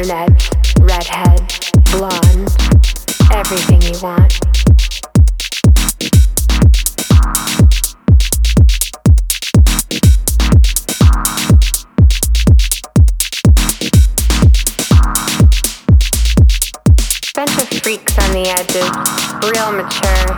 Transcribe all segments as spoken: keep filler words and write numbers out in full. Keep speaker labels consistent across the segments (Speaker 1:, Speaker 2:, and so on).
Speaker 1: brunettes, redheads, blondes, everything you want. Bunch of freaks on the edges, real mature.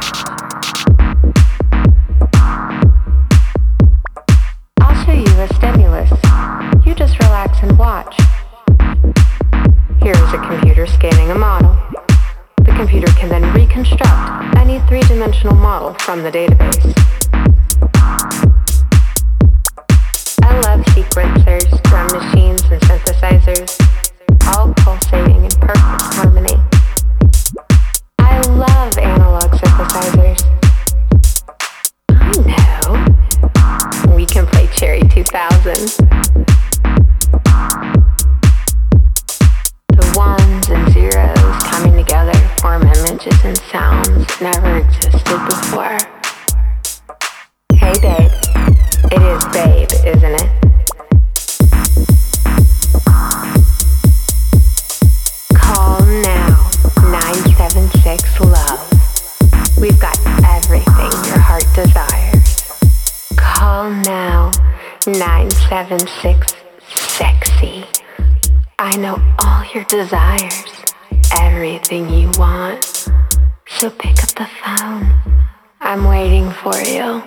Speaker 1: I'll show you a stimulus. You just relax and watch. Here's a computer scanning a model. The computer can then reconstruct any three-dimensional model from the database. I love sequencers, drum machines, and synthesizers, all pulsating in perfect harmony. I love analog synthesizers. I know. We can play Cherry two thousand. The ones and zeros coming together form images and sounds never existed before. Hey babe. It is babe, isn't it? Call now. nine seven six love. We've got everything your heart desires. Call now. nine seven six sexy. I know all your desires, everything you want. So pick up the phone. I'm waiting for you.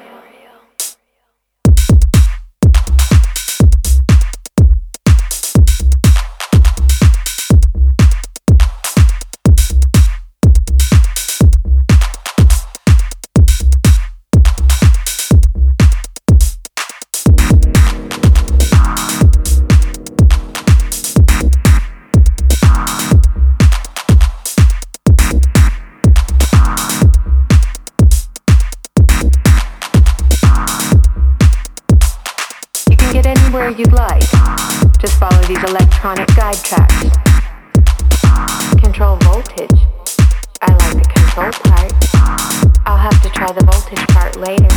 Speaker 1: Where you'd like. Just follow these electronic guide tracks. Control voltage. I like the control part. I'll have to try the voltage part later.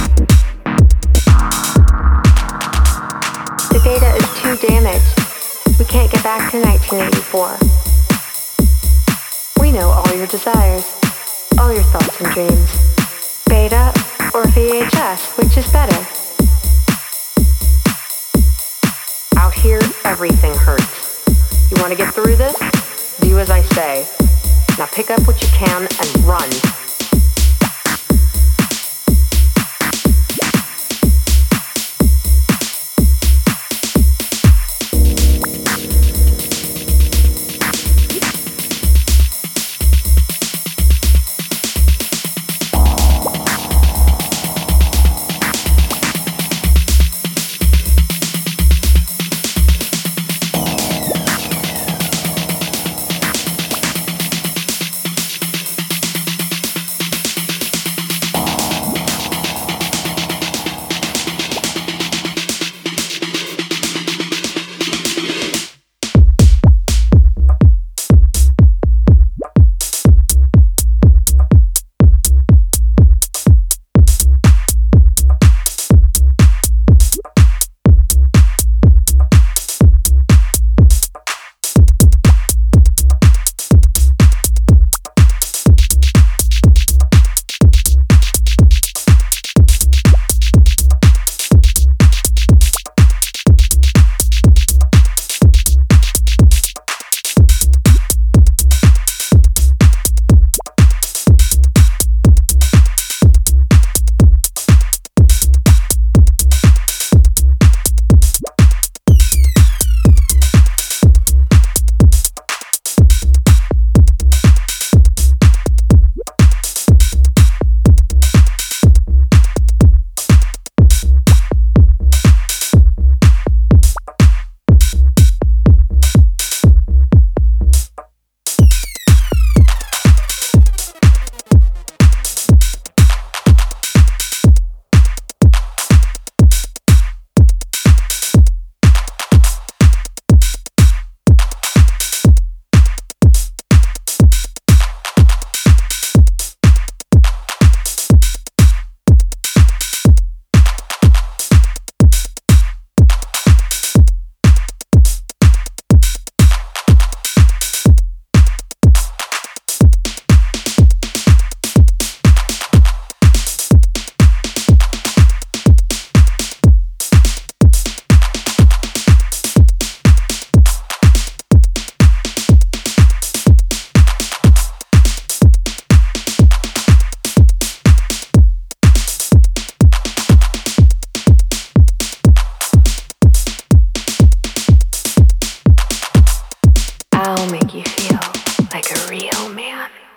Speaker 1: The data is too damaged. We can't get back to nineteen eighty-four. We know all your desires, all your thoughts and dreams. Beta or V H S, which is better? Out here, everything hurts. You want to get through this? Do as I say. Now pick up what you can and run. you feel like a real man.